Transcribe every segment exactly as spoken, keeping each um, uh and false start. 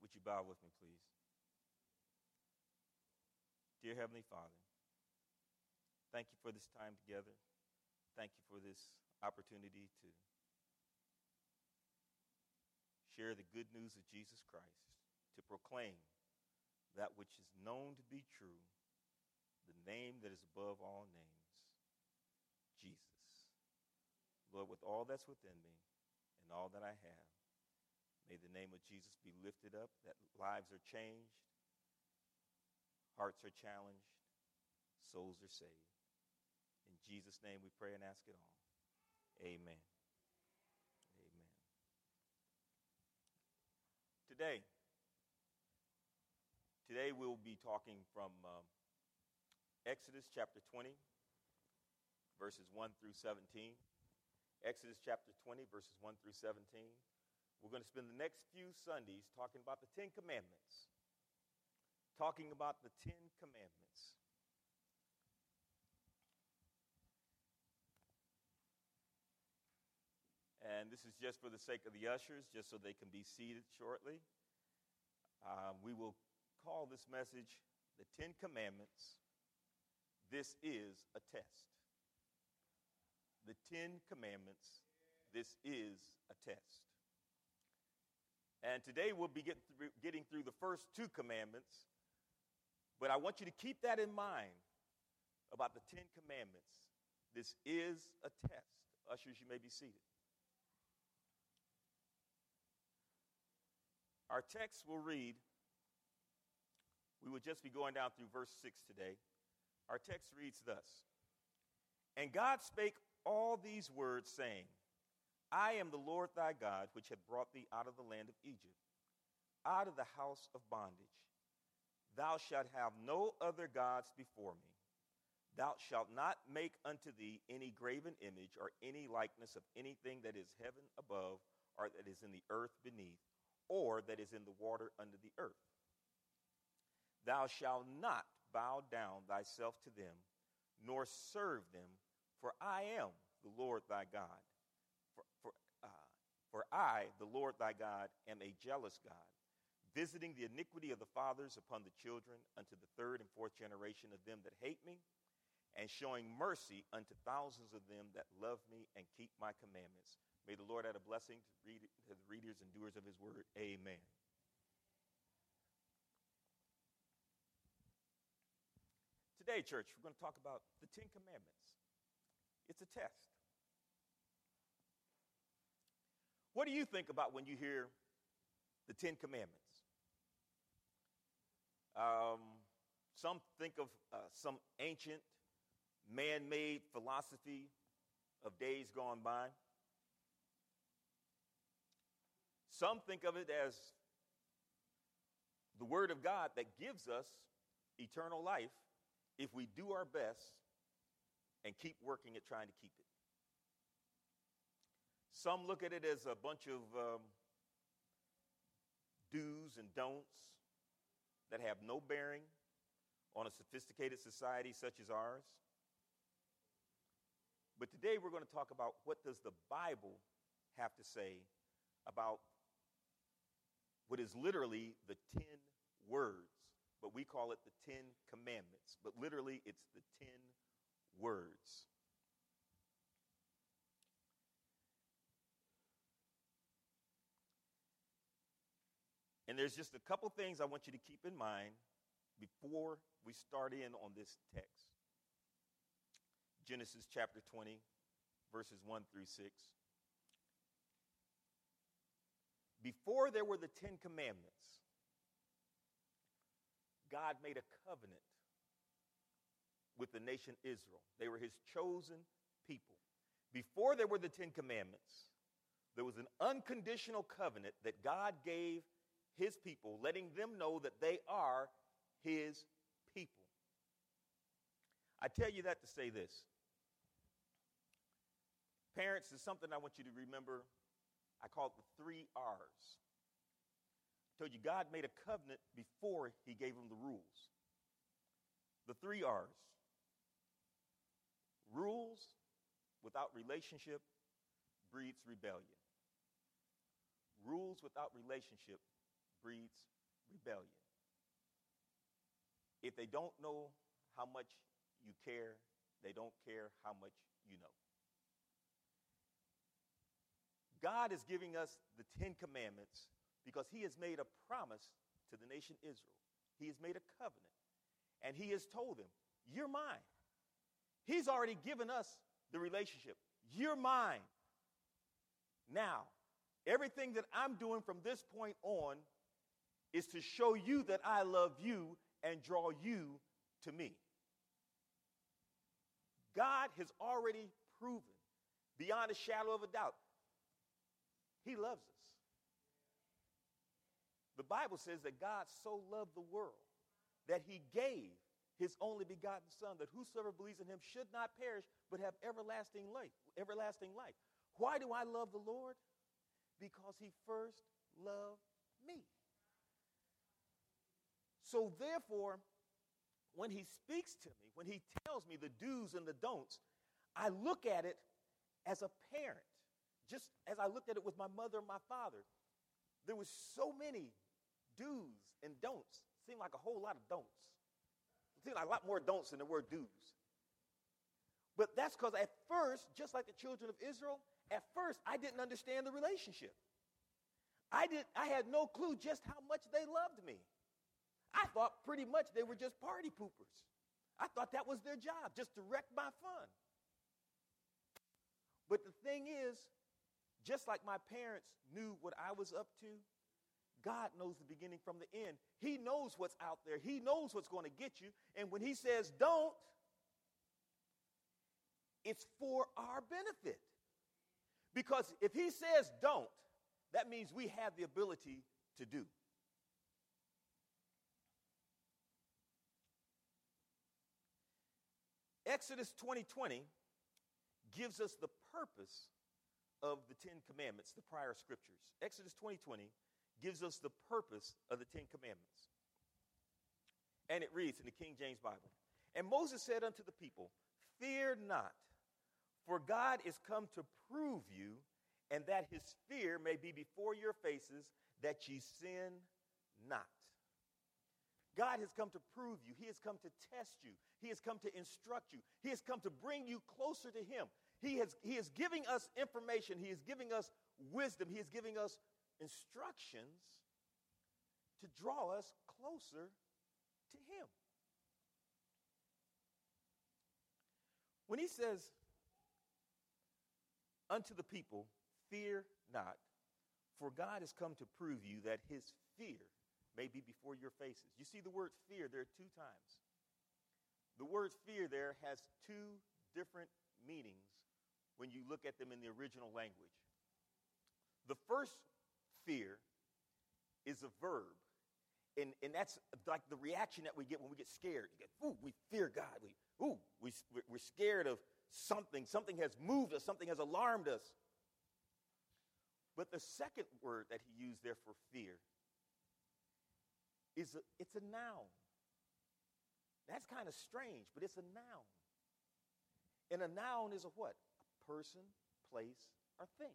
Would you bow with me, please? Dear Heavenly Father, thank you for this time together. Thank you for this opportunity to share the good news of Jesus Christ, to proclaim that which is known to be true, the name that is above all names, Jesus. Lord, with all that's within me and all that I have, may the name of Jesus be lifted up, that lives are changed, hearts are challenged, souls are saved. In Jesus' name we pray and ask it all. Amen. Amen. Today, today we'll be talking from um, Exodus chapter twenty, verses one through seventeen. Exodus chapter twenty, verses one through seventeen. We're going to spend the next few Sundays talking about the Ten Commandments. Talking about the Ten Commandments. And this is just for the sake of the ushers, just so they can be seated shortly. Um, we will call this message the Ten Commandments. This is a test. The Ten Commandments. This is a test. And today we'll be getting through, getting through the first two commandments. But I want you to keep that in mind about the Ten Commandments. This is a test. Ushers, you may be seated. Our text will read, we will just be going down through verse six today. Our text reads thus: And God spake all these words, saying, I am the Lord thy God, which hath brought thee out of the land of Egypt, out of the house of bondage. Thou shalt have no other gods before me. Thou shalt not make unto thee any graven image or any likeness of anything that is heaven above, or that is in the earth beneath, or that is in the water under the earth. Thou shalt not bow down thyself to them, nor serve them, for I am the Lord thy God. For, for, uh, for I, the Lord thy God, am a jealous God, visiting the iniquity of the fathers upon the children unto the third and fourth generation of them that hate me, and showing mercy unto thousands of them that love me and keep my commandments. May the Lord add a blessing to, read, to the readers and doers of his word. Amen. Today, church, we're going to talk about the Ten Commandments. It's a test. What do you think about when you hear the Ten Commandments? Um, some think of uh, some ancient, man-made philosophy of days gone by. Some think of it as the Word of God that gives us eternal life if we do our best and keep working at trying to keep it. Some look at it as a bunch of um, do's and don'ts that have no bearing on a sophisticated society such as ours. But today we're going to talk about what does the Bible have to say about what is literally the ten words, but we call it the Ten Commandments. But literally, it's the ten words. And there's just a couple things I want you to keep in mind before we start in on this text. Genesis chapter twenty, verses one through six. Before there were the Ten Commandments, God made a covenant with the nation Israel. They were his chosen people. Before there were the Ten Commandments, there was an unconditional covenant that God gave his people, letting them know that they are his people. I tell you that to say this. Parents, there's something I want you to remember. I call it the three R's. I told you God made a covenant before he gave them the rules. The three R's. Rules without relationship breeds rebellion. Rules without relationship breeds rebellion. If they don't know how much you care, they don't care how much you know. God is giving us the Ten Commandments because he has made a promise to the nation Israel. He has made a covenant, and he has told them, you're mine. He's already given us the relationship. You're mine. Now, everything that I'm doing from this point on is to show you that I love you and draw you to me. God has already proven beyond a shadow of a doubt he loves us. The Bible says that God so loved the world that he gave his only begotten son, that whosoever believes in him should not perish but have everlasting life, everlasting life. Why do I love the Lord? Because he first loved me. So therefore, when he speaks to me, when he tells me the do's and the don'ts, I look at it as a parent, just as I looked at it with my mother and my father. There was so many do's and don'ts. It seemed like a whole lot of don'ts. It seemed like a lot more don'ts than there were do's. But that's because at first, just like the children of Israel, at first I didn't understand the relationship. I did. I had no clue just how much they loved me. I thought pretty much they were just party poopers. I thought that was their job, just to wreck my fun. But the thing is, just like my parents knew what I was up to, God knows the beginning from the end. He knows what's out there. He knows what's going to get you. And when he says don't, it's for our benefit. Because if he says don't, that means we have the ability to do. Exodus twenty twenty gives us the purpose of the Ten Commandments, the prior scriptures. Exodus twenty twenty gives us the purpose of the Ten Commandments. And it reads in the King James Bible, and Moses said unto the people, fear not, for God is come to prove you, and that his fear may be before your faces, that ye sin not. God has come to prove you. He has come to test you. He has come to instruct you. He has come to bring you closer to him. He has, he is giving us information. He is giving us wisdom. He is giving us instructions to draw us closer to him. When he says unto the people, fear not, for God has come to prove you that his fear may be before your faces. You see the word fear there two times. The word fear there has two different meanings when you look at them in the original language. The first fear is a verb, and, and that's like the reaction that we get when we get scared. You get, ooh, we fear God. We, ooh, we, we're scared of something. Something has moved us. Something has alarmed us. But the second word that he used there for fear is a, it's a noun. That's kind of strange, but it's a noun. And a noun is a what? A person, place, or thing.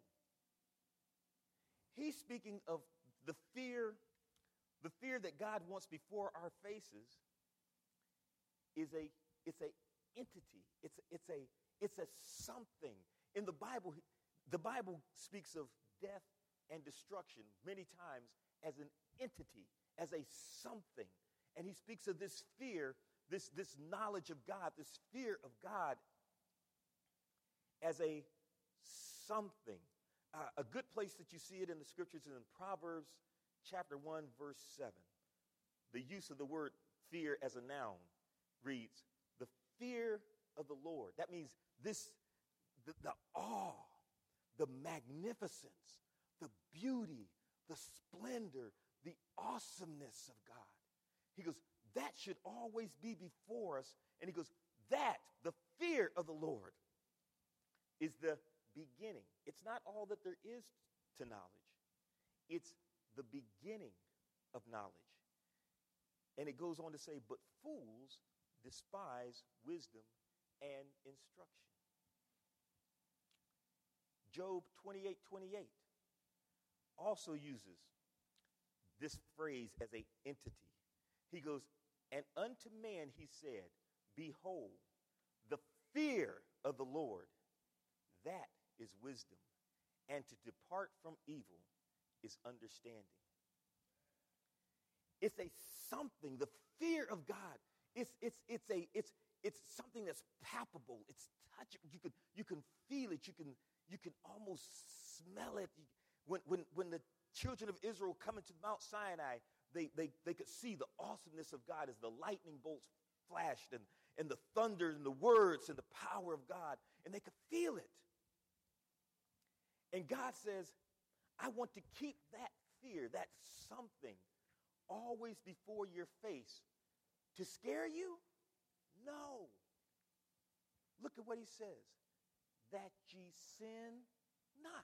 He's speaking of the fear, the fear that God wants before our faces is a, it's a entity. It's, it's a, it's a something. In the Bible, the Bible speaks of death and destruction many times as an entity, as a something. And he speaks of this fear, this, this knowledge of God, this fear of God as a something. Uh, a good place that you see it in the scriptures is in Proverbs chapter one, verse seven. The use of the word fear as a noun reads, the fear of the Lord. That means this, the, the awe, the magnificence, the beauty, the splendor, the awesomeness of God. He goes, that should always be before us. And he goes, that, the fear of the Lord, is the beginning. It's not all that there is to knowledge. It's the beginning of knowledge. And it goes on to say, but fools despise wisdom and instruction. Job twenty-eight twenty-eight also uses this phrase as an entity. He goes, and unto man he said, behold, the fear of the Lord, that is wisdom, and to depart from evil is understanding. It's a something, the fear of God. It's it's it's a it's it's something that's palpable. It's touchable. You can you can feel it. You can you can almost smell it. When when when the children of Israel come into Mount Sinai, they they they could see the awesomeness of God as the lightning bolts flashed and and the thunder and the words and the power of God, and they could feel it. And God says, I want to keep that fear, that something, always before your face. To scare you? No. Look at what he says. That ye sin not.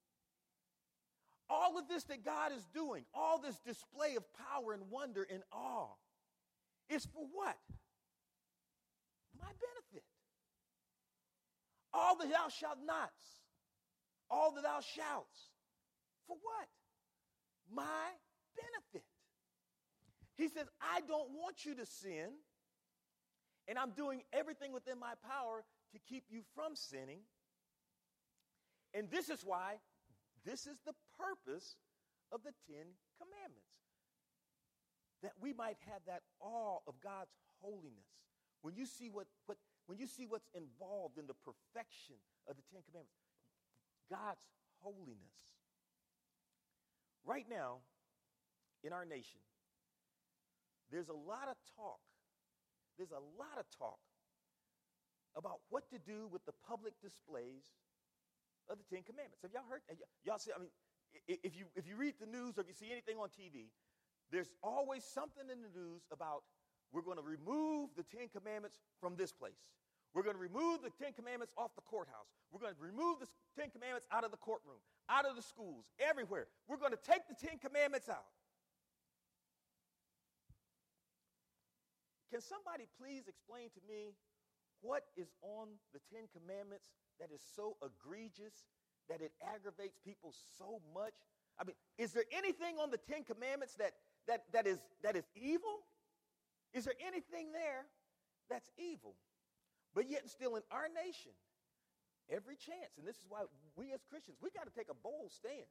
All of this that God is doing, all this display of power and wonder and awe, is for what? My benefit. All the thou shalt nots, all the thou shouts, for what? My benefit. He says, I don't want you to sin, and I'm doing everything within my power to keep you from sinning. And this is why, this is the purpose of the Ten Commandments, that we might have that awe of God's holiness. When you see what, what when you see what's involved in the perfection of the Ten Commandments, God's holiness. Right now, in our nation, there's a lot of talk. There's a lot of talk about what to do with the public displays of the Ten Commandments. Have y'all heard? Y'all see? I mean, if you if you read the news or if you see anything on T V, there's always something in the news about we're going to remove the Ten Commandments from this place. We're going to remove the Ten Commandments off the courthouse. We're going to remove the Ten Commandments out of the courtroom, out of the schools, everywhere. We're going to take the Ten Commandments out. Can somebody please explain to me what is on the Ten Commandments that is so egregious that it aggravates people so much? I mean, is there anything on the Ten Commandments that that that is that is evil? Is there anything there that's evil? But yet still in our nation, every chance, and this is why we as Christians, we got to take a bold stand.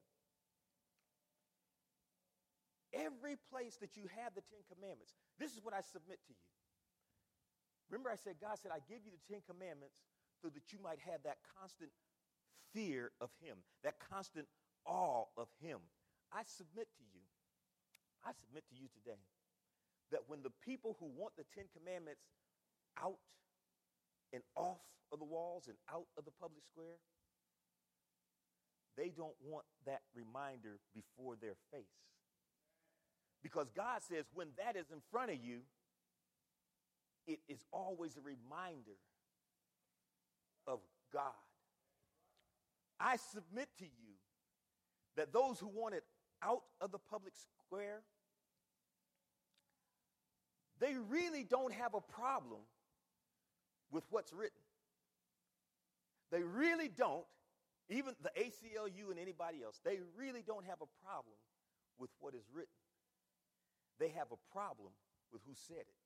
Every place that you have the Ten Commandments, this is what I submit to you. Remember I said, God said, I give you the Ten Commandments so that you might have that constant fear of him, that constant awe of him. I submit to you, I submit to you today, that when the people who want the Ten Commandments out and off of the walls and out of the public square, they don't want that reminder before their face. Because God says when that is in front of you, it is always a reminder of God. I submit to you that those who want it out of the public square, they really don't have a problem with what's written. They really don't, even the A C L U and anybody else, they really don't have a problem with what is written. They have a problem with who said it.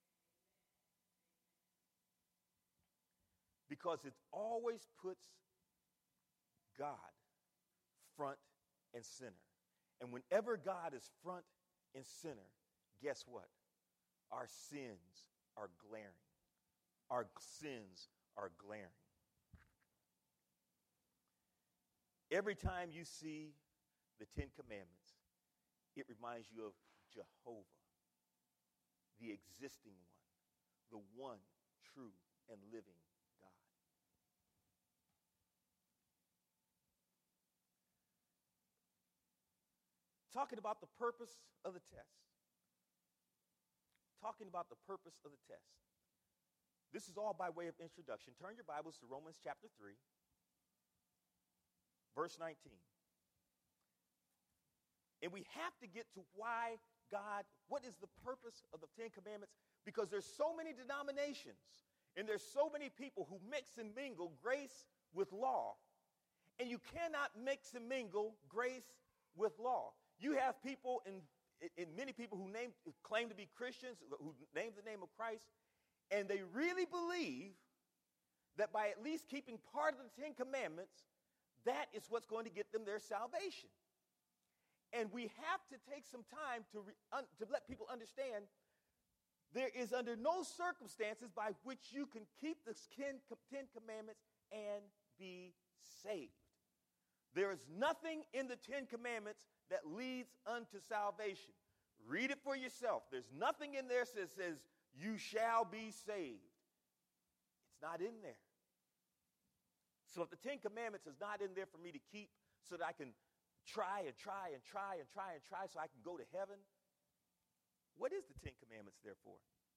Because it always puts God front and center. And whenever God is front and center, guess what? Our sins are glaring. Our sins are glaring. Every time you see the Ten Commandments, it reminds you of Jehovah, the existing one, the one true and living God. Talking about the purpose of the test. Talking about the purpose of the test. This is all by way of introduction. Turn your Bibles to Romans chapter three, verse nineteen. And we have to get to why God, what is the purpose of the Ten Commandments? Because there's so many denominations and there's so many people who mix and mingle grace with law. And you cannot mix and mingle grace with law. You have people in, in many people who name, claim to be Christians, who name the name of Christ, and they really believe that by at least keeping part of the Ten Commandments, that is what's going to get them their salvation. And we have to take some time to, re, un, to let people understand there is under no circumstances by which you can keep the Ten, Ten Commandments and be saved. There is nothing in the Ten Commandments that leads unto salvation. Read it for yourself. There's nothing in there that says, you shall be saved. It's not in there. So if the Ten Commandments is not in there for me to keep so that I can try and try and try and try and try so I can go to heaven, what is the Ten Commandments there for?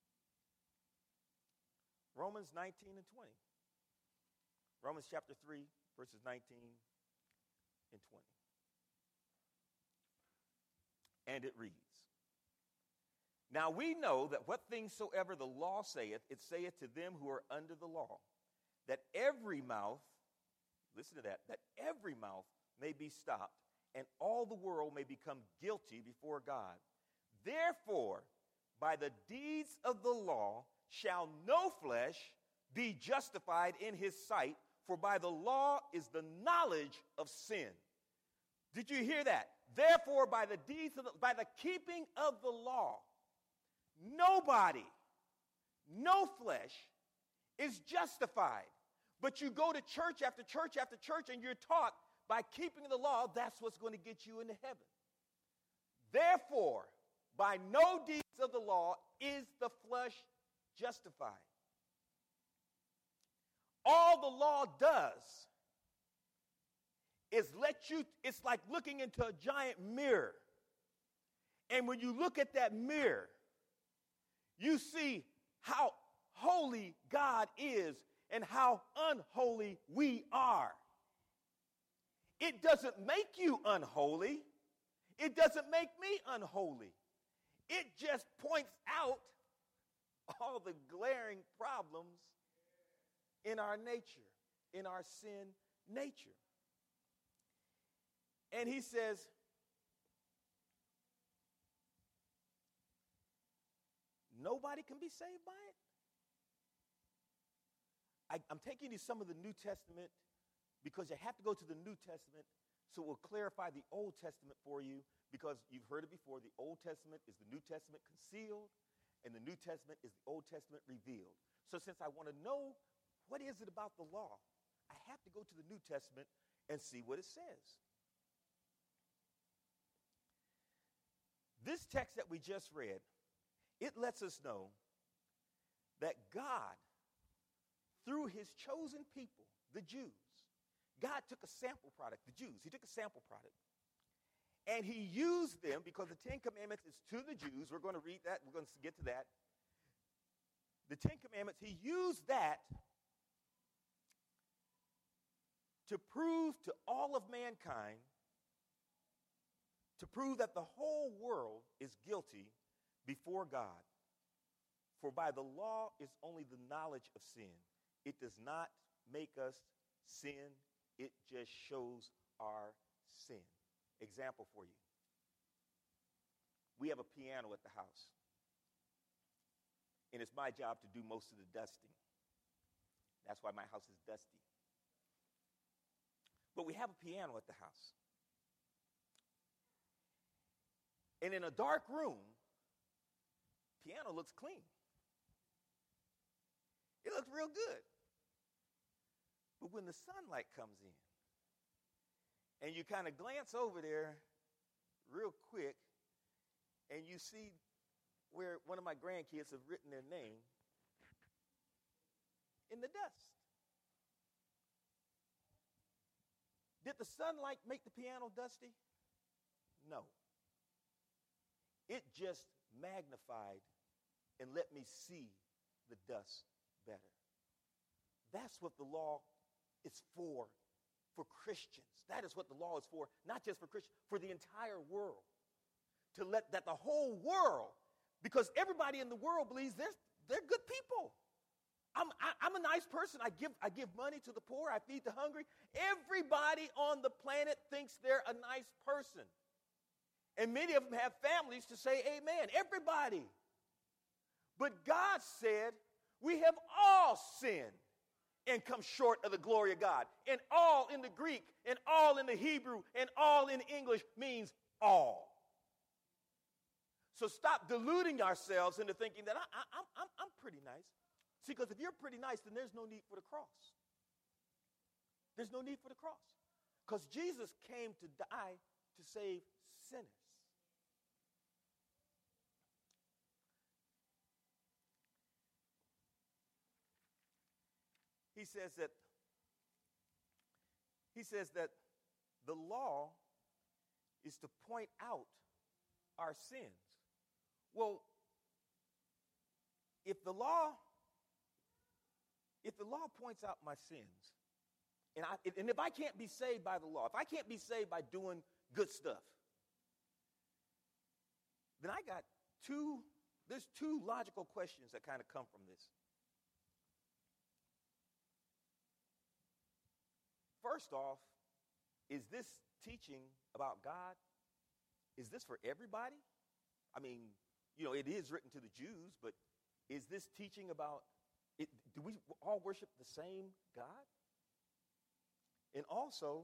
Romans nineteen and twenty. Romans chapter three, verses nineteen and twenty. And it reads, now we know that what things soever the law saith, it saith to them who are under the law, that every mouth, listen to that, that every mouth may be stopped, and all the world may become guilty before God. Therefore, by the deeds of the law shall no flesh be justified in his sight, for by the law is the knowledge of sin. Did you hear that? Therefore, by the deeds of the, by the keeping of the law, nobody, no flesh is justified. But you go to church after church after church and you're taught by keeping the law, that's what's going to get you into heaven. Therefore, by no deeds of the law is the flesh justified. All the law does is let you, it's like looking into a giant mirror. And when you look at that mirror, you see how holy God is and how unholy we are. It doesn't make you unholy. It doesn't make me unholy. It just points out all the glaring problems in our nature, in our sin nature. And he says, nobody can be saved by it. I, I'm taking you some of the New Testament because you have to go to the New Testament so it will clarify the Old Testament for you, because you've heard it before. The Old Testament is the New Testament concealed, and the New Testament is the Old Testament revealed. So since I want to know what is it about the law, I have to go to the New Testament and see what it says. This text that we just read, it lets us know that God, through his chosen people, the Jews, God took a sample product, the Jews, he took a sample product, and he used them, because the Ten Commandments is to the Jews. We're going to read that. We're going to get to that. The Ten Commandments, he used that to prove to all of mankind, to prove that the whole world is guilty before God. For by the law is only the knowledge of sin. It does not make us sin. It just shows our sin. Example for you. We have a piano at the house. And it's my job to do most of the dusting. That's why my house is dusty. But we have a piano at the house. And in a dark room, piano looks clean. It looks real good. But when the sunlight comes in, and you kind of glance over there real quick, and you see where one of my grandkids have written their name in the dust. Did the sunlight make the piano dusty? No. It just magnified and let me see the dust better. That's what the law is for, for Christians. That is what the law is for, not just for Christians, for the entire world. To let that the whole world, because everybody in the world believes they're, they're good people. I'm, I, I'm a nice person. I give, I give money to the poor. I feed the hungry. Everybody on the planet thinks they're a nice person. And many of them have families to say amen. Everybody. But God said, we have all sinned and come short of the glory of God. And all in the Greek, and all in the Hebrew, and all in English means all. So stop deluding ourselves into thinking that I, I, I'm, I'm, I'm pretty nice. See, because if you're pretty nice, then there's no need for the cross. There's no need for the cross. Because Jesus came to die to save sinners. He says that he says that the law is to point out our sins. Well, if the law if the law points out my sins, and I and if I can't be saved by the law, if I can't be saved by doing good stuff, then I got two there's two logical questions that kind of come from this. First off, is this teaching about God, is this for everybody? I mean, you know, it is written to the Jews, but is this teaching about, it, do we all worship the same God? And also,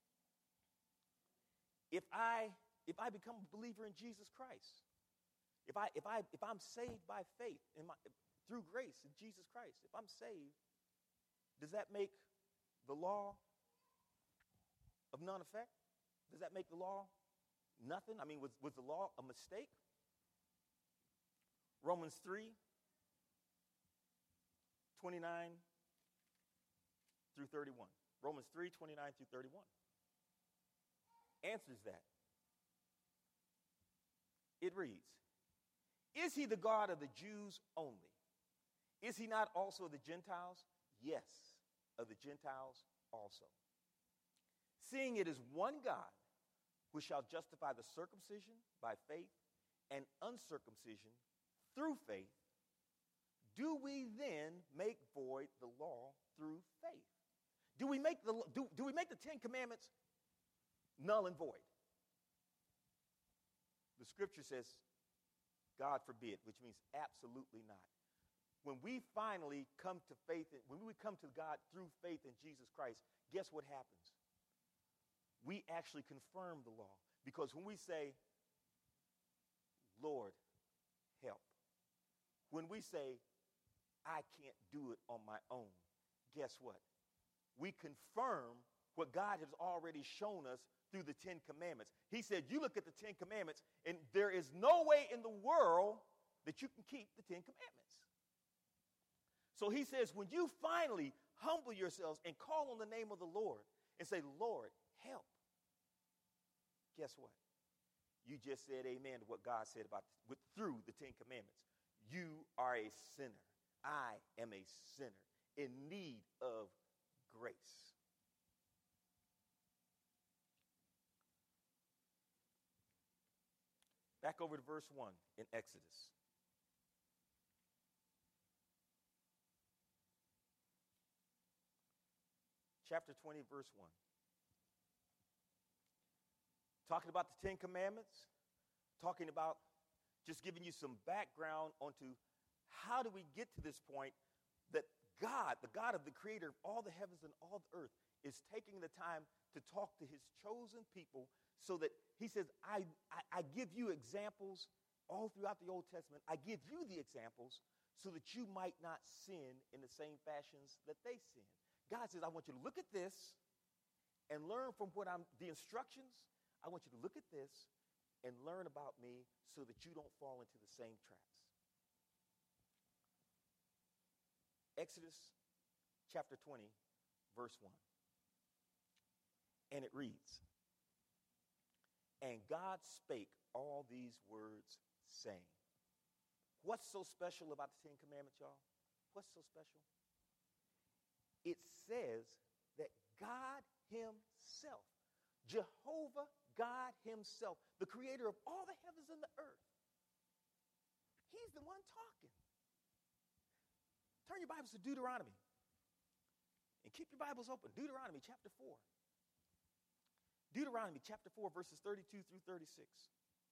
if I if I become a believer in Jesus Christ, if I if I if I'm saved by faith in my through grace in Jesus Christ, if I'm saved, does that make the law of none effect? Does that make the law nothing? I mean, was, was the law a mistake? Romans three, twenty-nine through thirty-one. Romans three, twenty-nine through thirty-one answers that. It reads, is he the God of the Jews only? Is he not also of the Gentiles? Yes, of the Gentiles also. Seeing it is one God who shall justify the circumcision by faith and uncircumcision through faith, do we then make void the law through faith? Do we make the do, do we make the Ten Commandments null and void? The scripture says, God forbid, which means absolutely not. When we finally come to faith, in, when we come to God through faith in Jesus Christ, guess what happens? We actually confirm the law. Because when we say, Lord, help. When we say, I can't do it on my own, guess what? We confirm what God has already shown us through the Ten Commandments. He said, you look at the Ten Commandments, and there is no way in the world that you can keep the Ten Commandments. So he says, when you finally humble yourselves and call on the name of the Lord and say, Lord, help, guess what? You just said amen to what God said about with, through the Ten Commandments. You are a sinner. I am a sinner in need of grace. Back over to verse one in Exodus. Chapter twenty, verse one. Talking about the Ten Commandments, talking about just giving you some background onto how do we get to this point that God, the God of the creator of all the heavens and all the earth, is taking the time to talk to his chosen people so that he says, I, I, I give you examples all throughout the Old Testament. I give you the examples so that you might not sin in the same fashions that they sin. God says, I want you to look at this and learn from what I'm, the instructions. I want you to look at this and learn about me so that you don't fall into the same traps. Exodus chapter twenty, verse one. And it reads, and God spake all these words, saying. What's so special about the Ten Commandments, y'all? What's so special? It says that God himself, Jehovah God himself, the creator of all the heavens and the earth, he's the one talking. Turn your Bibles to Deuteronomy and keep your Bibles open. Deuteronomy chapter four. Deuteronomy chapter four, verses thirty-two through thirty-six.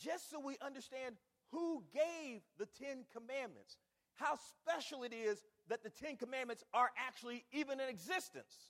just so we understand who gave the Ten Commandments, how special it is that the Ten Commandments are actually even in existence.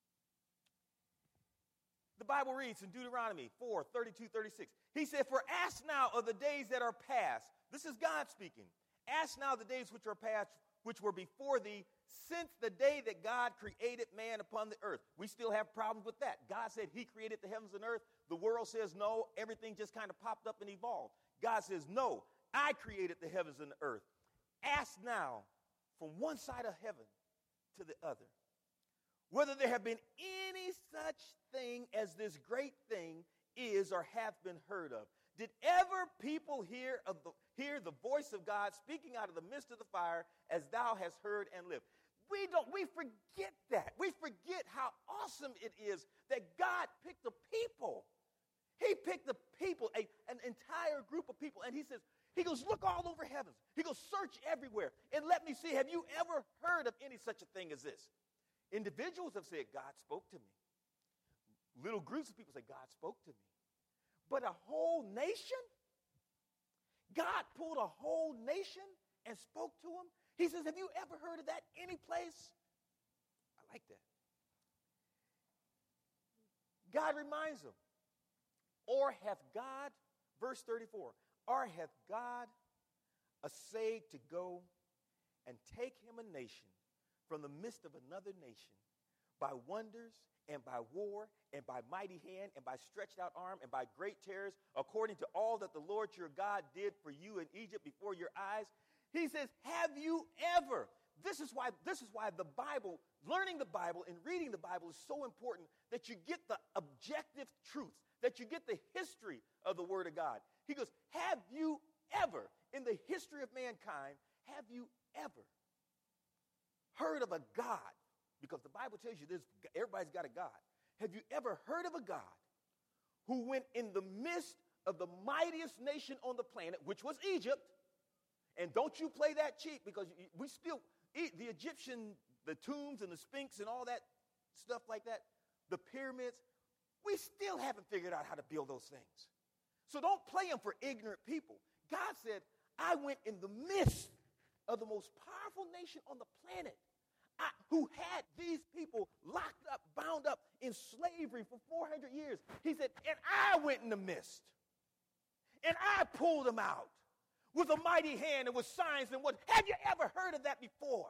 The Bible reads in Deuteronomy four, thirty-two, thirty-six. He said, for ask now of the days that are past. This is God speaking. Ask now the days which are past, which were before thee, since the day that God created man upon the earth. We still have problems with that. God said he created the heavens and earth. The world says no, everything just kind of popped up and evolved. God says, no, I created the heavens and the earth. Ask now from one side of heaven to the other, whether there have been any such thing as this great thing is or hath been heard of. Did ever people hear of the, hear the voice of God speaking out of the midst of the fire as thou hast heard and lived? We don't, we forget that. We forget how awesome it is that God picked a people. He picked the people, a, an entire group of people, and he says, he goes, look all over heavens. He goes, search everywhere, and let me see, have you ever heard of any such a thing as this? Individuals have said, God spoke to me. Little groups of people say, God spoke to me. But a whole nation? God pulled a whole nation and spoke to him? He says, have you ever heard of that any place? I like that. God reminds them, or hath God, verse thirty-four, or hath God essayed to go and take him a nation from the midst of another nation by wonders and by war and by mighty hand and by stretched out arm and by great terrors, according to all that the Lord your God did for you in Egypt before your eyes? He says, have you ever? This is why, this is why the Bible, learning the Bible and reading the Bible is so important, that you get the objective truths, that you get the history of the Word of God. He goes, have you ever, in the history of mankind, have you ever heard of a God? Because the Bible tells you this, everybody's got a God. Have you ever heard of a God who went in the midst of the mightiest nation on the planet, which was Egypt? And don't you play that cheap, because we still, the Egyptian, the tombs and the Sphinx and all that stuff like that, the pyramids, we still haven't figured out how to build those things. So don't play them for ignorant people. God said, I went in the midst of the most powerful nation on the planet, I, who had these people locked up, bound up in slavery for four hundred years. He said, and I went in the midst, and I pulled them out with a mighty hand and with signs and what. Have you ever heard of that before?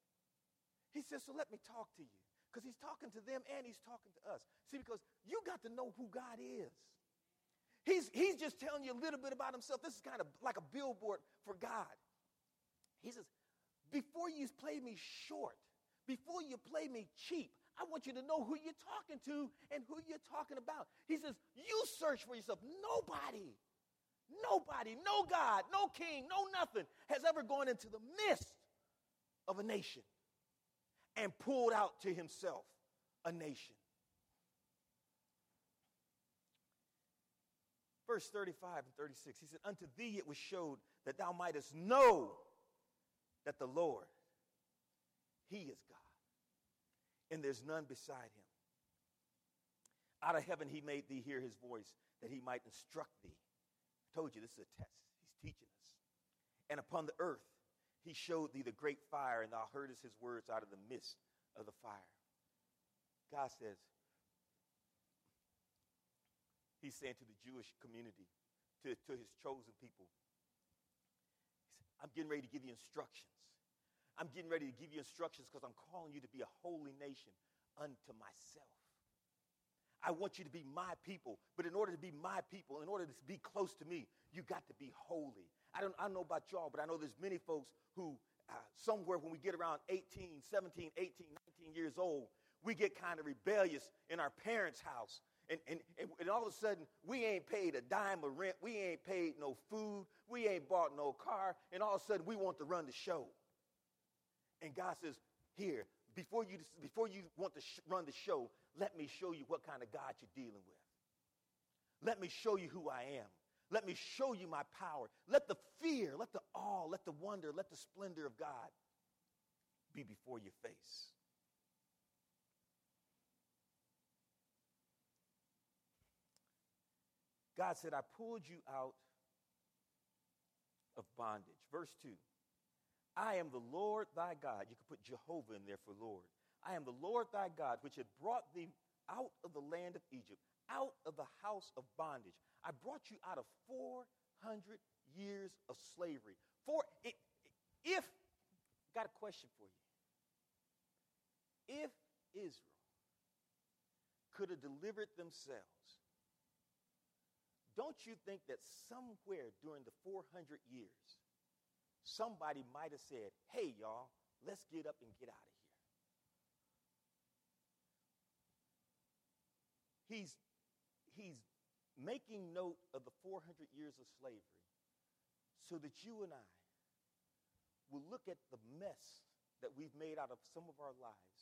He says, so let me talk to you. Because he's talking to them and he's talking to us. See, because you got to know who God is. He's, he's just telling you a little bit about himself. This is kind of like a billboard for God. He says, before you play me short, before you play me cheap, I want you to know who you're talking to and who you're talking about. He says, you search for yourself. Nobody, nobody, no God, no king, no nothing has ever gone into the midst of a nation and pulled out to himself a nation. Verse thirty-five and thirty-six, he said, unto thee it was showed that thou mightest know that the Lord, he is God, and there's none beside him. Out of heaven he made thee hear his voice, that he might instruct thee. I told you this is a test. He's teaching us. And upon the earth he showed thee the great fire, and thou heardest his words out of the midst of the fire. God says, he's saying to the Jewish community, to, to his chosen people, he said, I'm getting ready to give you instructions. I'm getting ready to give you instructions because I'm calling you to be a holy nation unto myself. I want you to be my people, but in order to be my people, in order to be close to me, you got to be holy. I don't, I don't know about y'all, but I know there's many folks who uh, somewhere when we get around eighteen, seventeen, eighteen, nineteen years old, we get kind of rebellious in our parents' house. And, and, and all of a sudden, we ain't paid a dime of rent. We ain't paid no food. We ain't bought no car. And all of a sudden, we want to run the show. And God says, here, before you, before you want to sh- run the show, let me show you what kind of God you're dealing with. Let me show you who I am. Let me show you my power. Let the fear, let the awe, let the wonder, let the splendor of God be before your face. God said, I pulled you out of bondage. Verse two, I am the Lord thy God. You could put Jehovah in there for Lord. I am the Lord thy God, which had brought thee out of the land of Egypt, out of the house of bondage. I brought you out of four hundred years of slavery. For it, if, got a question for you. If Israel could have delivered themselves, don't you think that somewhere during the four hundred years, somebody might have said, hey, y'all, let's get up and get out of here. He's, he's making note of the four hundred years of slavery so that you and I will look at the mess that we've made out of some of our lives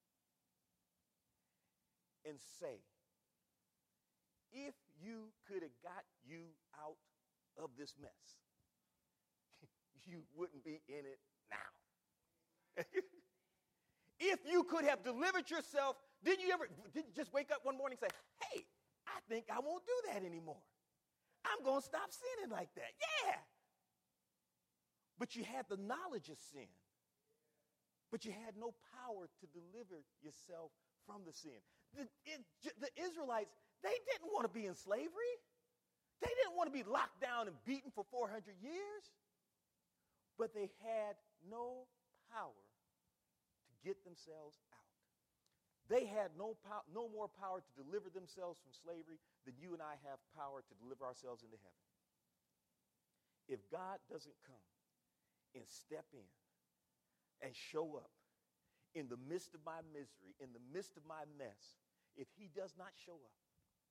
and say, if you could have got you out of this mess, you wouldn't be in it now. If you could have delivered yourself, did you ever did you just wake up one morning and say, hey, I think I won't do that anymore. I'm going to stop sinning like that. Yeah. But you had the knowledge of sin. But you had no power to deliver yourself from the sin. The, it, the Israelites, they didn't want to be in slavery. They didn't want to be locked down and beaten for four hundred years. But they had no power to get themselves out. They had no, pow- no more power to deliver themselves from slavery than you and I have power to deliver ourselves into heaven. If God doesn't come and step in and show up in the midst of my misery, in the midst of my mess, if he does not show up,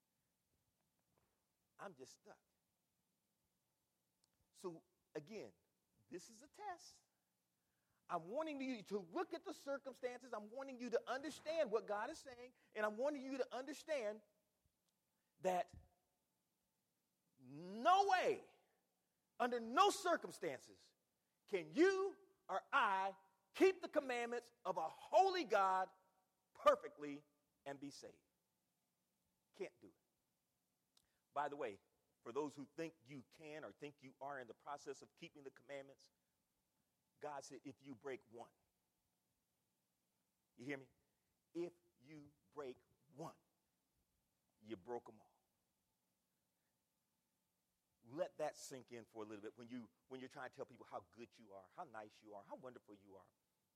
I'm just stuck. So again, this is a test. I'm wanting you to look at the circumstances. I'm wanting you to understand what God is saying. And I'm wanting you to understand that no way, under no circumstances, can you or I keep the commandments of a holy God perfectly and be saved. Can't do it. By the way, for those who think you can or think you are in the process of keeping the commandments, God said, if you break one, you hear me? If you break one, you broke them all. Let that sink in for a little bit when, you, when you're trying to tell people how good you are, how nice you are, how wonderful you are.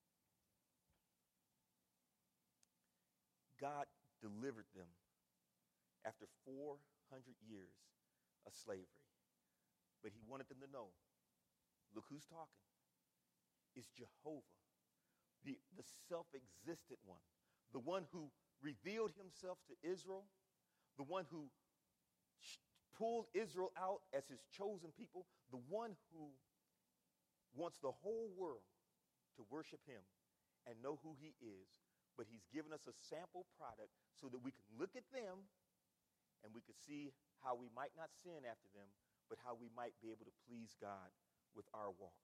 God delivered them after four hundred years of slavery. But he wanted them to know, look who's talking. Is Jehovah, the, the self-existent one, the one who revealed himself to Israel, the one who sh- pulled Israel out as his chosen people, the one who wants the whole world to worship him and know who he is. But he's given us a sample product so that we can look at them and we can see how we might not sin after them, but how we might be able to please God with our walk.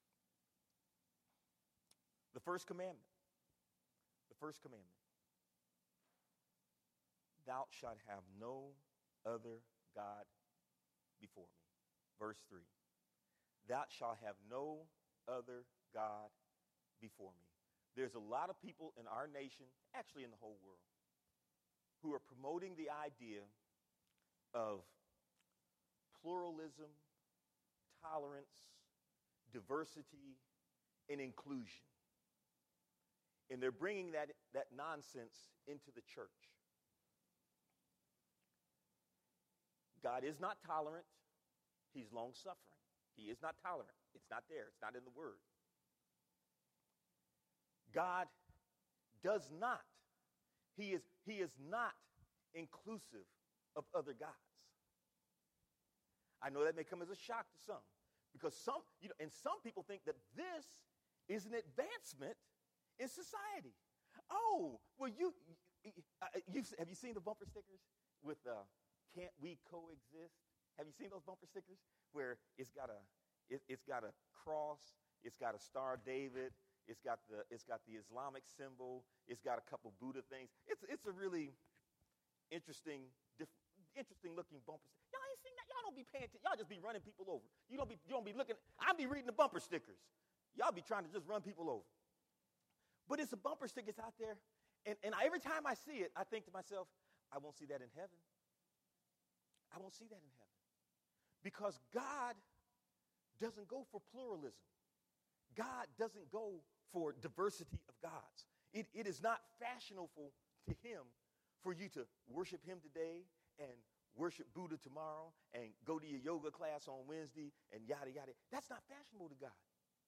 The first commandment, the first commandment, thou shalt have no other God before me. Verse three, thou shalt have no other God before me. There's a lot of people in our nation, actually in the whole world, who are promoting the idea of pluralism, tolerance, diversity, and inclusion. And they're bringing that, that nonsense into the church. God is not tolerant. He's long-suffering. He is not tolerant. It's not there. It's not in the Word. God does not. He is, he is not inclusive of other gods. I know that may come as a shock to some. Because some, you know, and some people think that this is an advancement in society. Oh, well, you, uh, you have you seen the bumper stickers with uh, "Can't we coexist"? Have you seen those bumper stickers where it's got a it, it's got a cross, it's got a Star of David, it's got the it's got the Islamic symbol, it's got a couple Buddha things. It's it's a really interesting, diff, interesting looking bumper sticker. Y'all ain't seen that? Y'all don't be paying can't, t- y'all just be running people over. You don't be, you don't be looking, I be reading the bumper stickers. Y'all be trying to just run people over. But it's a bumper stickers out there. And, and I, every time I see it, I think to myself, I won't see that in heaven. I won't see that in heaven. Because God doesn't go for pluralism. God doesn't go for diversity of gods. It, it is not fashionable to him for you to worship him today and worship Buddha tomorrow and go to your yoga class on Wednesday and yada, yada. That's not fashionable to God.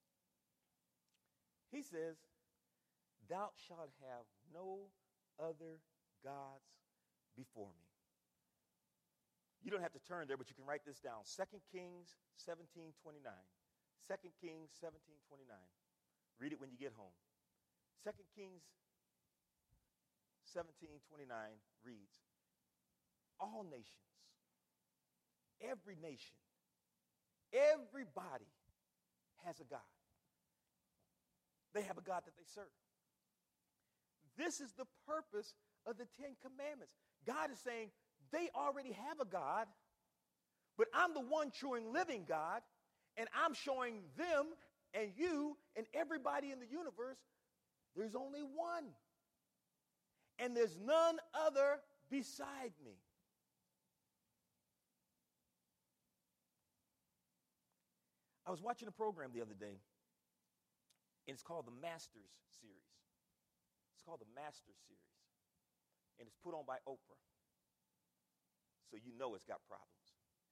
He says, thou shalt have no other gods before me. You don't have to turn there, but you can write this down. Second Kings seventeen twenty-nine. Second Kings seventeen twenty-nine. Read it when you get home. Second Kings seventeen twenty-nine reads, all nations, every nation, everybody has a God. They have a God that they serve. This is the purpose of the Ten Commandments. God is saying, they already have a God, but I'm the one true and living God, and I'm showing them and you and everybody in the universe there's only one. And there's none other beside me. I was watching a program the other day, and it's called the Masters Series. It's called the Masters Series, and it's put on by Oprah. So you know it's got problems.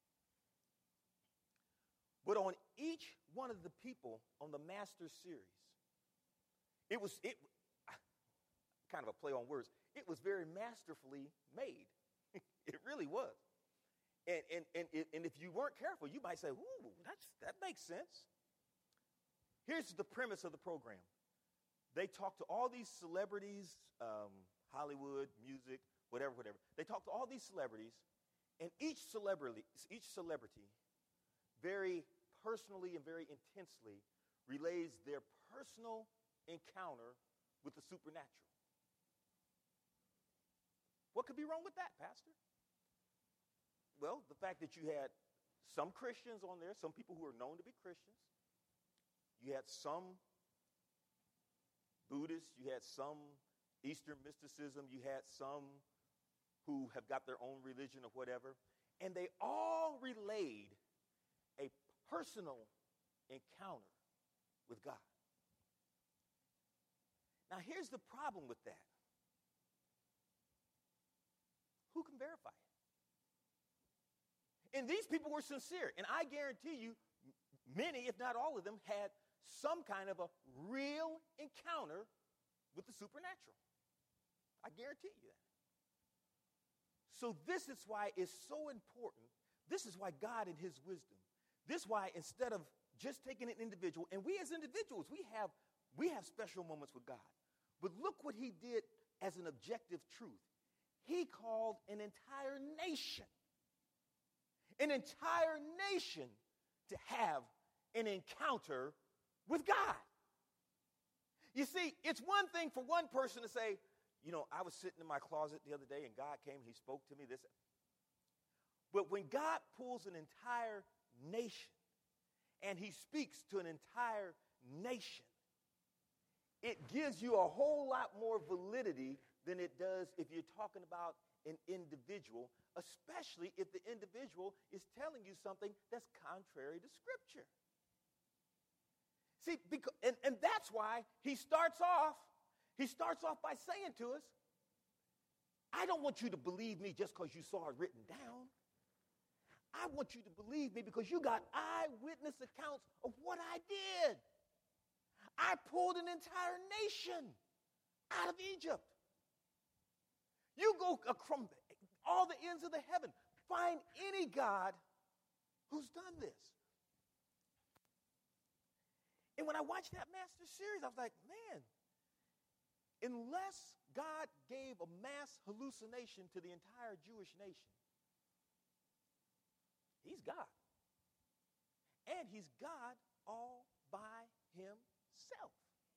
But on each one of the people on the Masters Series, it was it kind of a play on words. It was very masterfully made. It really was. And, and, and, and if you weren't careful, you might say, ooh, that's, that makes sense. Here's the premise of the program. They talk to all these celebrities, um, Hollywood, music, whatever, whatever. They talk to all these celebrities, and each celebrity, each celebrity very personally and very intensely relays their personal encounter with the supernatural. What could be wrong with that, Pastor? Well, the fact that you had some Christians on there, some people who are known to be Christians. You had some Buddhists, you had some Eastern mysticism, you had some who have got their own religion or whatever, and they all relayed a personal encounter with God. Now, here's the problem with that. Who can verify it? And these people were sincere, and I guarantee you, many, if not all of them, had some kind of a real encounter with the supernatural. I guarantee you that. So this is why it's so important. This is why God in his wisdom, this is why instead of just taking an individual, and we as individuals, we have, we have special moments with God. But look what he did as an objective truth. He called an entire nation, an entire nation to have an encounter with God. You see, it's one thing for one person to say, you know, I was sitting in my closet the other day and God came and he spoke to me this. But when God pulls an entire nation and he speaks to an entire nation, it gives you a whole lot more validity than it does if you're talking about an individual, especially if the individual is telling you something that's contrary to Scripture. See, because, and, and that's why he starts off, he starts off by saying to us, I don't want you to believe me just because you saw it written down. I want you to believe me because you got eyewitness accounts of what I did. I pulled an entire nation out of Egypt. You go from all the ends of the heaven, find any God who's done this. And when I watched that Master Series, I was like, man, unless God gave a mass hallucination to the entire Jewish nation, he's God. And he's God all by himself.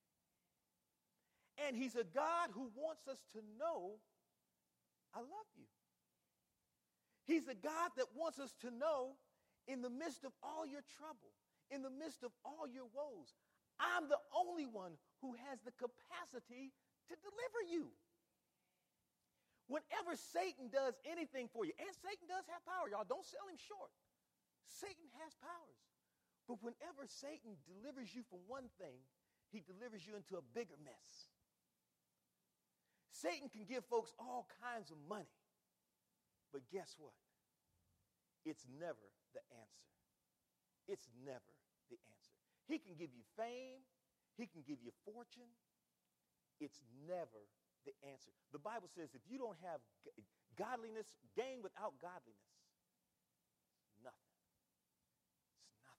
And he's a God who wants us to know, I love you. He's a God that wants us to know In the midst of all your trouble, in the midst of all your woes, I'm the only one who has the capacity to deliver you. Whenever Satan does anything for you, and Satan does have power, y'all, don't sell him short. Satan has powers. But whenever Satan delivers you from one thing, he delivers you into a bigger mess. Satan can give folks all kinds of money. But guess what? It's never the answer. It's never the answer. He can give you fame. He can give you fortune. It's never the answer. The Bible says if you don't have godliness, gain without godliness, nothing. It's nothing.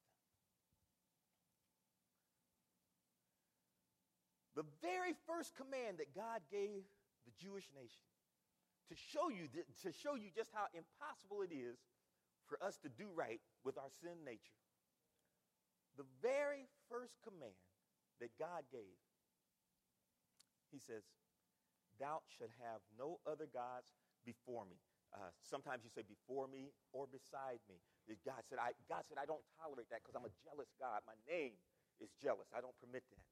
The very first command that God gave the Jewish nation to show you th- to show you just how impossible it is for us to do right with our sin nature. The very first command that God gave, he says, thou shalt have no other gods before me. Uh, sometimes you say before me or beside me. God said, I, God said, I don't tolerate that because I'm a jealous God. My name is jealous. I don't permit that.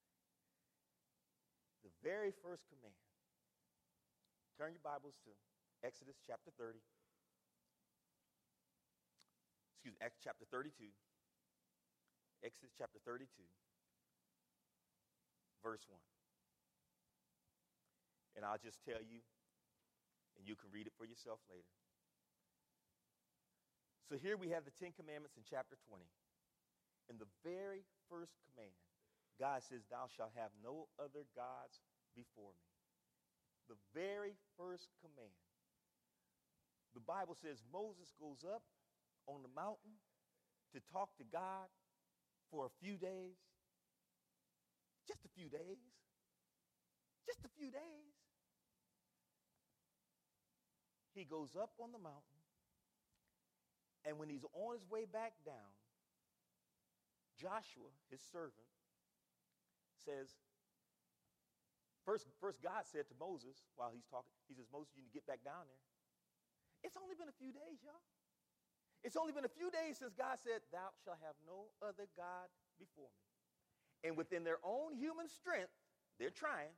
The very first command. Turn your Bibles to Exodus chapter thirty. Excuse me, Exodus chapter thirty-two. Exodus chapter thirty-two, verse one. And I'll just tell you, and you can read it for yourself later. So here we have the Ten Commandments in chapter twenty. In the very first command, God says, thou shalt have no other gods before me. The very first command. The Bible says Moses goes up on the mountain to talk to God for a few days. Just a few days. Just a few days. He goes up on the mountain, and when he's on his way back down, Joshua, his servant, says, first, first God said to Moses while he's talking, he says, Moses, you need to get back down there. It's only been a few days, y'all. It's only been a few days since God said, thou shalt have no other God before me. And within their own human strength, they're trying.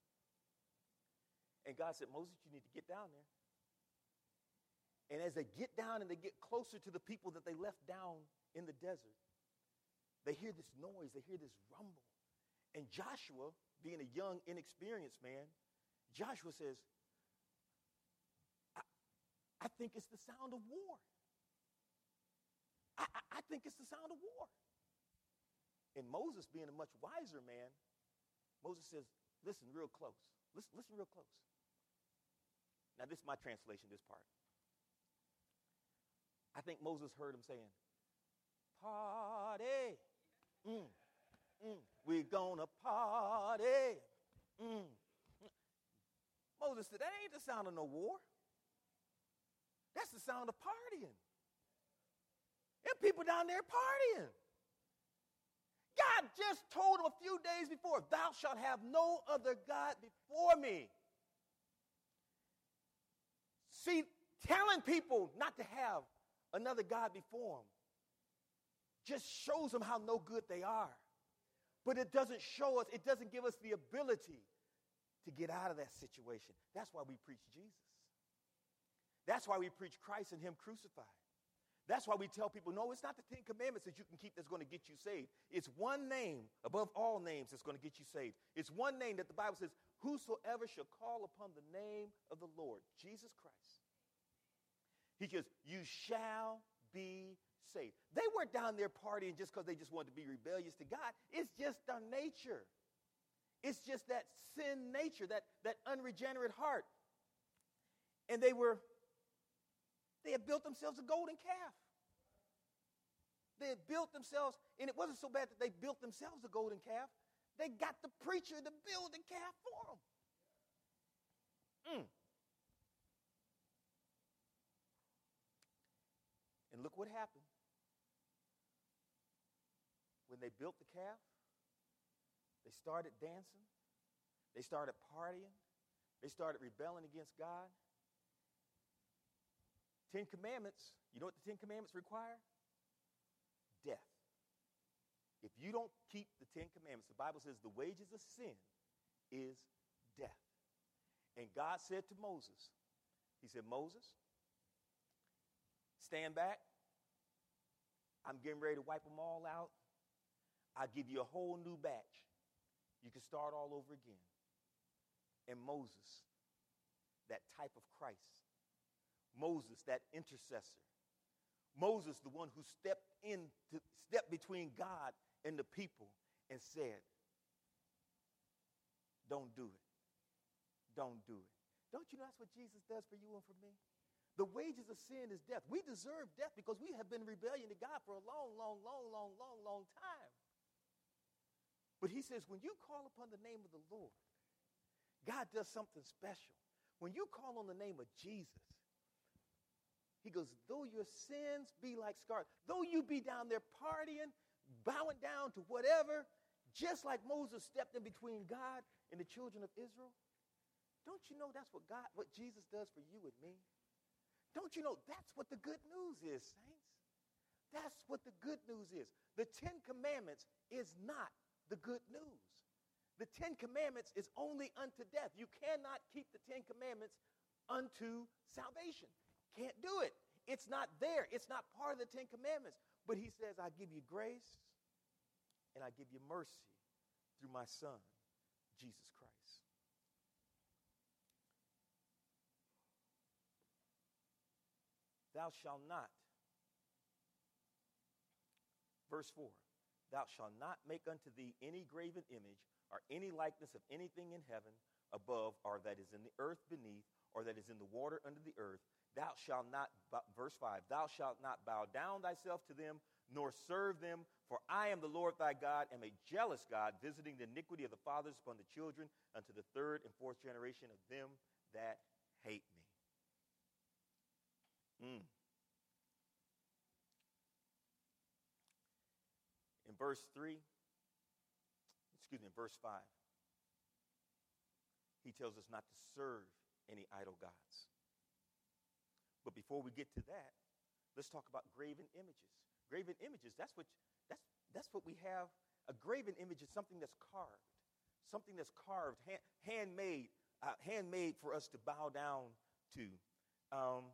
And God said, Moses, you need to get down there. And as they get down and they get closer to the people that they left down in the desert, they hear this noise, they hear this rumble. And Joshua, being a young, inexperienced man, Joshua says, I, I think it's the sound of war. I, I, I think it's the sound of war. And Moses, being a much wiser man, Moses says, listen real close. Listen, listen real close. Now, this is my translation, this part. I think Moses heard him saying, party. Mm, mm, we're gonna party. Mm. Moses said, that ain't the sound of no war. That's the sound of partying. There are people down there partying. God just told him a few days before, thou shalt have no other God before me. See, telling people not to have another God before them just shows them how no good they are. But it doesn't show us, it doesn't give us the ability to get out of that situation. That's why we preach Jesus. That's why we preach Christ and him crucified. That's why we tell people, no, it's not the Ten Commandments that you can keep that's going to get you saved. It's one name above all names that's going to get you saved. It's one name that the Bible says, whosoever shall call upon the name of the Lord, Jesus Christ. He says, you shall be saved. They weren't down there partying just because they just wanted to be rebellious to God. It's just their nature. It's just that sin nature, that, that unregenerate heart. And they were, they had built themselves a golden calf. They had built themselves, and it wasn't so bad that they built themselves a golden calf. They got the preacher to build the calf for them. Mm. And look what happened. When they built the calf, they started dancing. They started partying. They started rebelling against God. Ten Commandments, you know what the Ten Commandments require? death. If you don't keep the Ten Commandments, the Bible says the wages of sin is death. And God said to Moses, he said, Moses, stand back. I'm getting ready to wipe them all out. I'll give you a whole new batch. You can start all over again. And Moses, that type of Christ. Moses, that intercessor. Moses, the one who stepped in, to step between God and the people and said, don't do it. Don't do it. Don't you know that's what Jesus does for you and for me? The wages of sin is death. We deserve death because we have been in rebellion to God for a long, long, long, long, long, long time. But he says, when you call upon the name of the Lord, God does something special. When you call on the name of Jesus, he goes, though your sins be like scarlet, though you be down there partying, bowing down to whatever, just like Moses stepped in between God and the children of Israel, don't you know that's what God, what Jesus does for you and me? Don't you know that's what the good news is, saints? That's what the good news is. The Ten Commandments is not the good news. The Ten Commandments is only unto death. You cannot keep the Ten Commandments unto salvation. Can't do it. It's not there. It's not part of the Ten Commandments. But he says, I give you grace and I give you mercy through my Son, Jesus Christ. Thou shalt not. Verse four. Thou shalt not make unto thee any graven image or any likeness of anything in heaven above, or that is in the earth beneath, or that is in the water under the earth. Thou shalt not, verse five, thou shalt not bow down thyself to them, nor serve them, for I am the Lord thy God, am a jealous God, visiting the iniquity of the fathers upon the children, unto the third and fourth generation of them that hate me. Mm. In verse three, excuse me, in verse five, he tells us not to serve any idol gods. But before we get to that, let's talk about graven images. Graven images, that's what that's that's what we have. A graven image is something that's carved, something that's carved, hand, handmade, uh, handmade for us to bow down to. Um,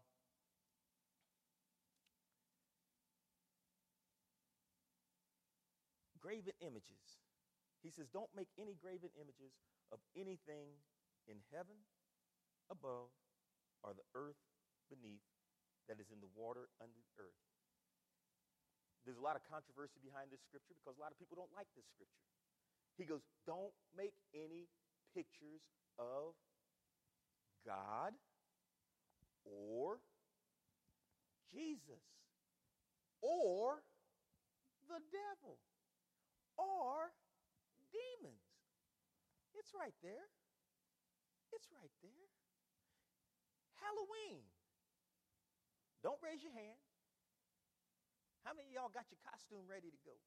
graven images. He says, don't make any graven images of anything in heaven above or the earth beneath that is in the water under the earth. There's a lot of controversy behind this scripture because a lot of people don't like this scripture. He goes, don't make any pictures of God or Jesus or the devil or demons. It's right there. It's right there. Halloween. Don't raise your hand. How many of y'all got your costume ready to go?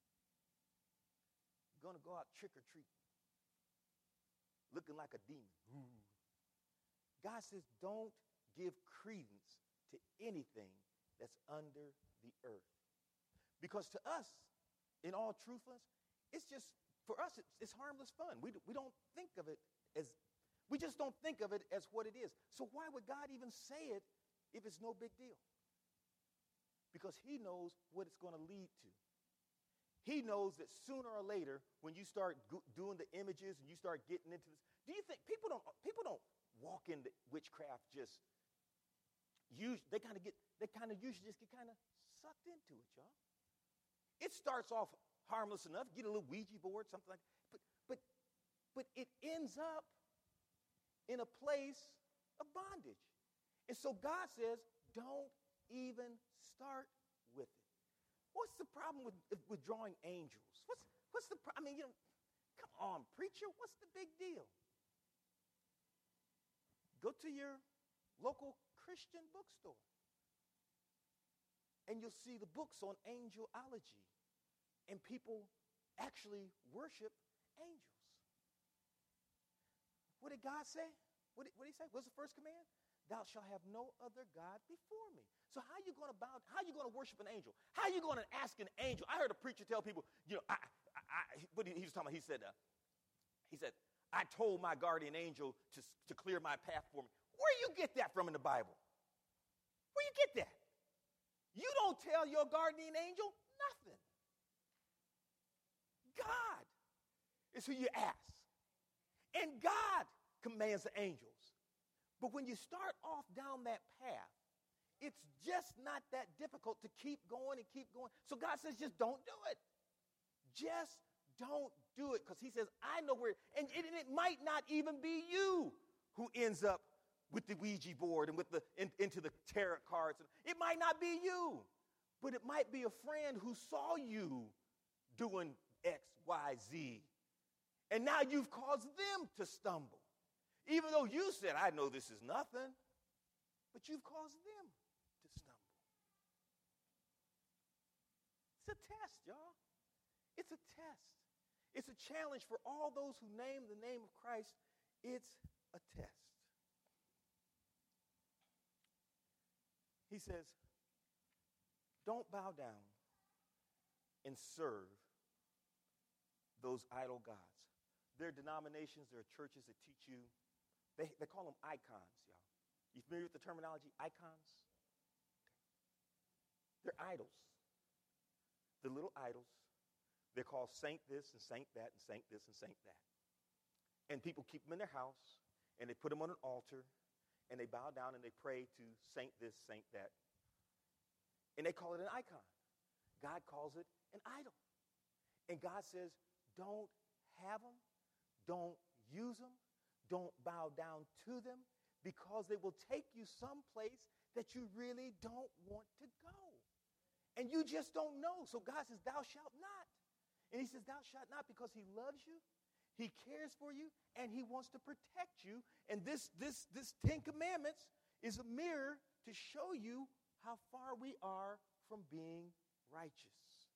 Gonna go out trick or treat, looking like a demon. Ooh. God says, don't give credence to anything that's under the earth. Because to us, in all truthfulness, it's just, for us, it's, it's harmless fun. We, we don't think of it as, we just don't think of it as what it is. So why would God even say it if it's no big deal? Because he knows what it's going to lead to. He knows that sooner or later, when you start go- doing the images and you start getting into this, do you think people don't people don't walk into witchcraft just use they kind of get they kind of usually just get kind of sucked into it, y'all. It starts off harmless enough, get a little Ouija board, something like that, but but but it ends up in a place of bondage. And so God says, don't even start with it. What's the problem with, with drawing angels? What's what's the pro- I mean, you know, come on, preacher, what's the big deal? Go to your local Christian bookstore and you'll see the books on angelology, and people actually worship angels. What did God say? What did, what did he say? What's the first command? thou shalt have no other God before me. So how are you going to bow? How are you going to worship an angel? How are you going to ask an angel? I heard a preacher tell people, you know, I, I, I, what he was talking about, he said, uh, he said, I told my guardian angel to, to clear my path for me. Where do you get that from in the Bible? Where you get that? You don't tell your guardian angel nothing. God is who you ask. And God commands the angels. But when you start off down that path, it's just not that difficult to keep going and keep going. So God says, just don't do it. Just don't do it. Because he says, I know where, and it, and it might not even be you who ends up with the Ouija board and with the in, into the tarot cards. It might not be you, but it might be a friend who saw you doing X, Y, Z. And now you've caused them to stumble. Even though you said, I know this is nothing, but you've caused them to stumble. It's a test, y'all. It's a test. It's a challenge for all those who name the name of Christ. It's a test. He says, don't bow down and serve those idol gods. There are denominations, there are churches that teach you. They, they call them icons, y'all. You familiar with the terminology, icons? They're idols. They're little idols. They're called saint this and saint that and saint this and saint that. And people keep them in their house, and they put them on an altar, and they bow down and they pray to saint this, saint that. And they call it an icon. God calls it an idol. And God says, don't have them, don't use them, don't bow down to them, because they will take you someplace that you really don't want to go. And you just don't know. So God says, thou shalt not. And he says, thou shalt not, because he loves you, he cares for you, and he wants to protect you. And this, this, this Ten Commandments is a mirror to show you how far we are from being righteous.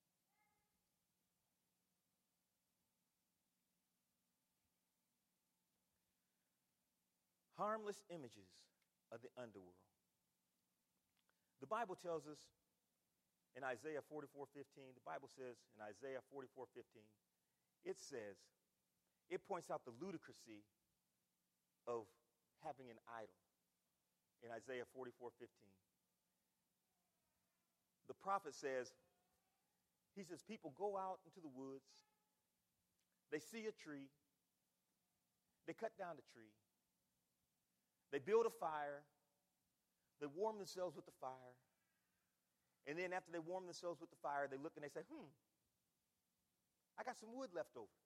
Harmless images of the underworld. The Bible tells us in Isaiah forty-four fifteen, the Bible says in Isaiah forty-four fifteen, it says, it points out the ludicrousy of having an idol. In Isaiah forty-four fifteen, the prophet says, he says, people go out into the woods, they see a tree, they cut down the tree, they build a fire, they warm themselves with the fire, and then after they warm themselves with the fire, they look and they say, hmm, I got some wood left over.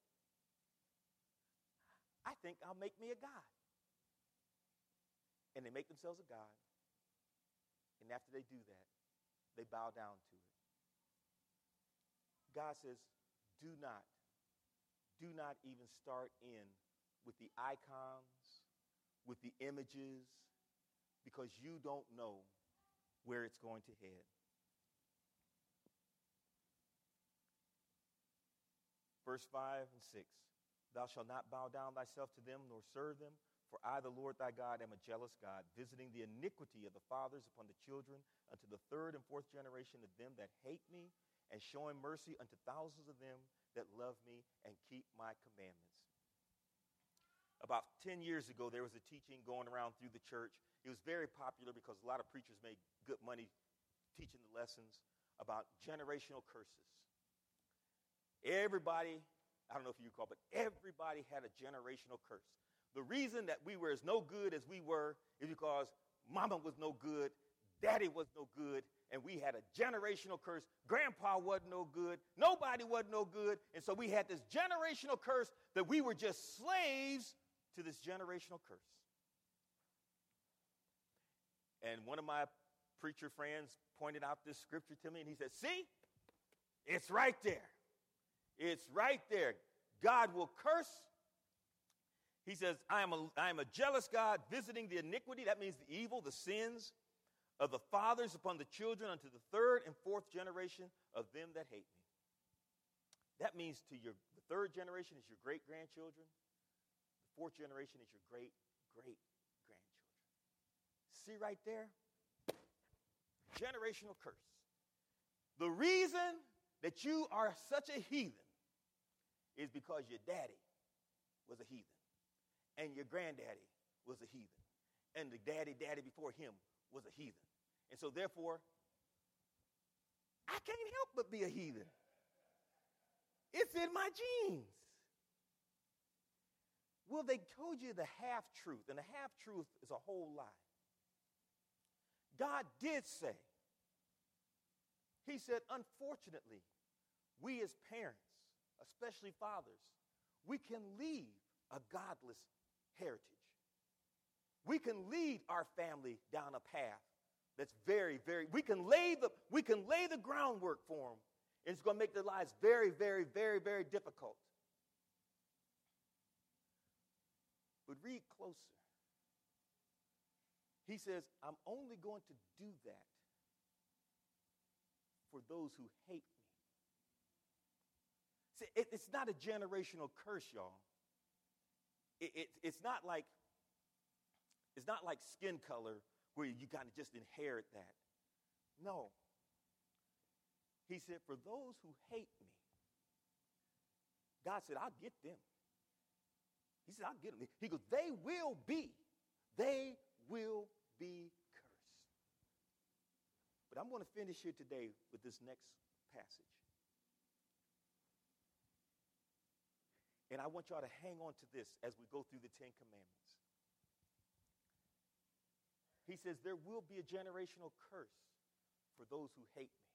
I think I'll make me a god. And they make themselves a god, and after they do that, they bow down to it. God says, do not, do not even start in with the icons, with the images, because you don't know where it's going to head. Verse five and six, thou shalt not bow down thyself to them, nor serve them, for I, the Lord thy God, am a jealous God, visiting the iniquity of the fathers upon the children, unto the third and fourth generation of them that hate me, and showing mercy unto thousands of them that love me and keep my commandments. About ten years ago, there was a teaching going around through the church. It was very popular because a lot of preachers made good money teaching the lessons about generational curses. Everybody, I don't know if you recall, but everybody had a generational curse. The reason that we were as no good as we were is because mama was no good, daddy was no good, and we had a generational curse. Grandpa wasn't no good, nobody wasn't no good, and so we had this generational curse that we were just slaves to this generational curse. And one of my preacher friends pointed out this scripture to me, and he said, see, it's right there. It's right there. God will curse. He says, I am a, I am a jealous God, visiting the iniquity, that means the evil, the sins of the fathers upon the children unto the third and fourth generation of them that hate me. That means to your the third generation is your great-grandchildren. The fourth generation is your great-great-grandchildren. See right there? Generational curse. The reason that you are such a heathen is because your daddy was a heathen, and your granddaddy was a heathen, and the daddy daddy before him was a heathen. And so therefore, I can't help but be a heathen. It's in my genes. Well, they told you the half-truth, and the half-truth is a whole lie. God did say, he said, unfortunately, we as parents, especially fathers, we can leave a godless heritage. We can lead our family down a path that's very, very, we can lay the, we can lay the groundwork for them, and it's going to make their lives very, very, very, very difficult. But read closer. He says, I'm only going to do that for those who hate me. See, it, it's not a generational curse, y'all. It, it, it's not like it's not like skin color where you kind of just inherit that. No. He said, for those who hate me, God said, I'll get them. He said, I'll get them. He goes, they will be, they will be cursed. But I'm going to finish here today with this next passage. And I want y'all to hang on to this as we go through the Ten Commandments. He says, there will be a generational curse for those who hate me.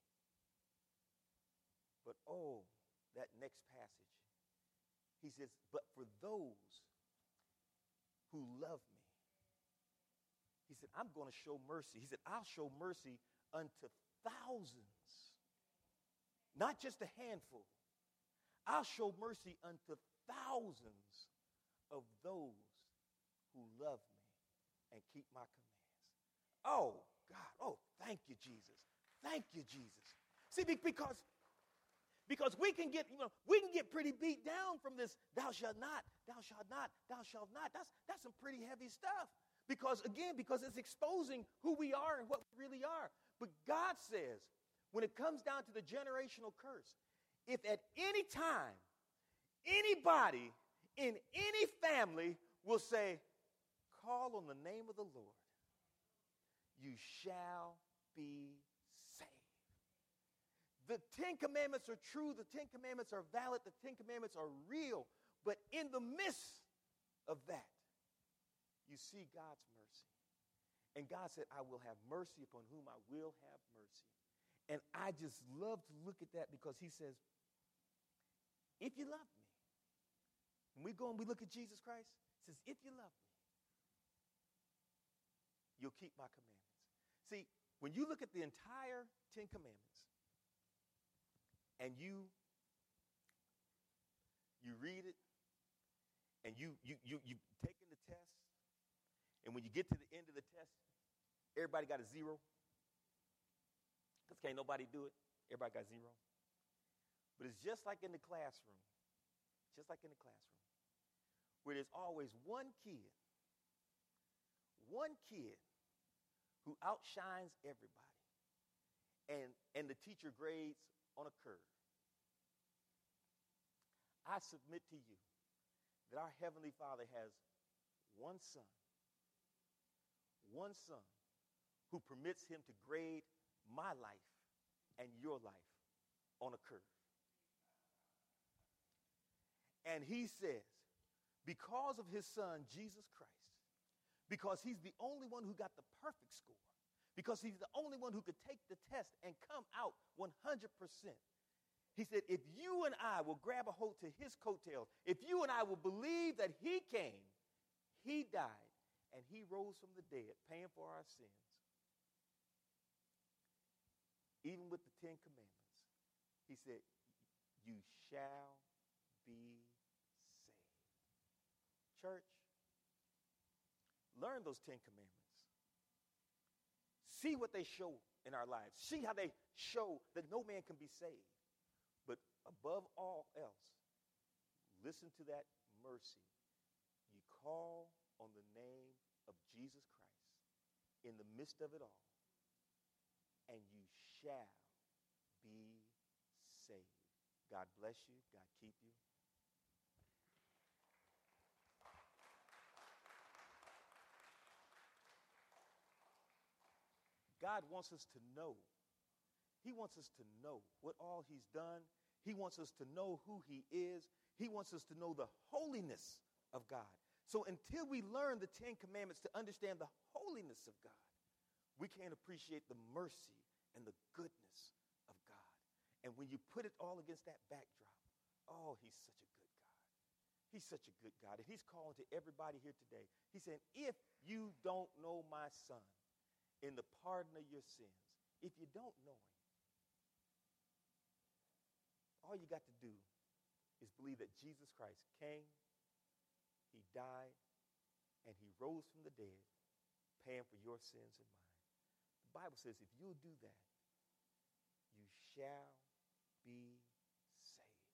But oh, that next passage. He says, but for those who love me, he said, I'm going to show mercy. He said, I'll show mercy unto thousands, not just a handful. I'll show mercy unto thousands of those who love me and keep my commands. Oh, God. Oh, thank you, Jesus. Thank you, Jesus. See, because, because we can get, you know, we can get pretty beat down from this, thou shalt not, thou shalt not, thou shalt not. That's, that's some pretty heavy stuff. Because, again, because it's exposing who we are and what we really are. But God says, when it comes down to the generational curse, if at any time, anybody in any family will say, call on the name of the Lord, you shall be saved. The Ten Commandments are true. The Ten Commandments are valid. The Ten Commandments are real. But in the midst of that, you see God's mercy. And God said, I will have mercy upon whom I will have mercy. And I just love to look at that because he says, if you love me, when we go and we look at Jesus Christ, he says, if you love me, you'll keep my commandments. See, when you look at the entire Ten Commandments and you you read it and you you you you taking the test, and when you get to the end of the test, everybody got a zero. Because can't nobody do it. Everybody got zero. But it's just like in the classroom. Just like in the classroom. Where there's always one kid. One kid who outshines everybody. And, and the teacher grades on a curve. I submit to you that our Heavenly Father has one son. One son who permits him to grade my life and your life on a curve. And he says, because of his son, Jesus Christ, because he's the only one who got the perfect score, because he's the only one who could take the test and come out one hundred percent. He said, if you and I will grab a hold to his coattails, if you and I will believe that he came, he died, and he rose from the dead, paying for our sins, even with the Ten Commandments, he said, you shall be saved. Church, learn those Ten Commandments. See what they show in our lives. See how they show that no man can be saved. But above all else, listen to that mercy. You call on the name of Jesus Christ in the midst of it all, and you shall be saved. God bless you. God keep you. God wants us to know. He wants us to know what all he's done. He wants us to know who he is. He wants us to know the holiness of God. So until we learn the Ten Commandments to understand the holiness of God, we can't appreciate the mercy and the goodness of God. And when you put it all against that backdrop, oh, he's such a good God. He's such a good God. And he's calling to everybody here today. He's saying, if you don't know my son in the pardon of your sins, if you don't know him, all you got to do is believe that Jesus Christ came, he died, and he rose from the dead, paying for your sins and mine. The Bible says if you'll do that, you shall be saved.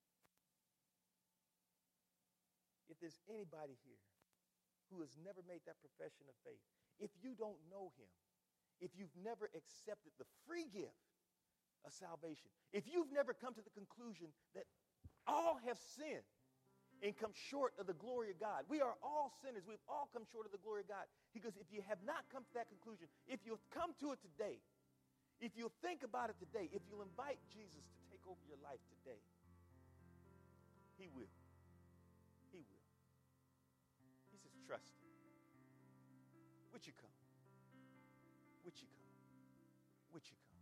If there's anybody here who has never made that profession of faith, if you don't know him, if you've never accepted the free gift of salvation, if you've never come to the conclusion that all have sinned and come short of the glory of God. We are all sinners. We've all come short of the glory of God. Because if you have not come to that conclusion, if you'll come to it today, if you'll think about it today, if you'll invite Jesus to take over your life today, he will. He will. He says, trust him. Would you come? Would you come? Would you come?